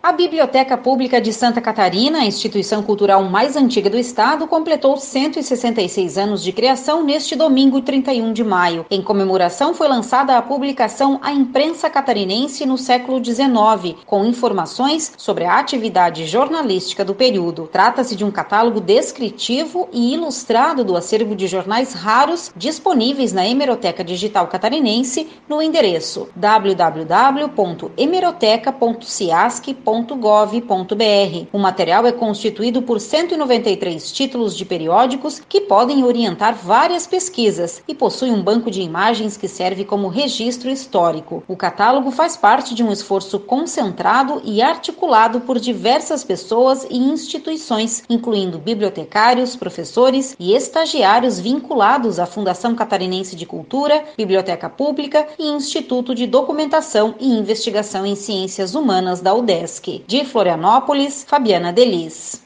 A Biblioteca Pública de Santa Catarina, a instituição cultural mais antiga do estado, completou 166 anos de criação neste domingo, 31 de maio. Em comemoração, foi lançada a publicação A Imprensa Catarinense no século XIX, com informações sobre a atividade jornalística do período. Trata-se de um catálogo descritivo e ilustrado do acervo de jornais raros disponíveis na Hemeroteca Digital Catarinense no endereço www.hemeroteca.ciasc.gov.br. O material é constituído por 193 títulos de periódicos que podem orientar várias pesquisas e possui um banco de imagens que serve como registro histórico. O catálogo faz parte de um esforço concentrado e articulado por diversas pessoas e instituições, incluindo bibliotecários, professores e estagiários vinculados à Fundação Catarinense de Cultura, Biblioteca Pública e Instituto de Documentação e Investigação em Ciências Humanas da UDESC. De Florianópolis, Fabiana Delis.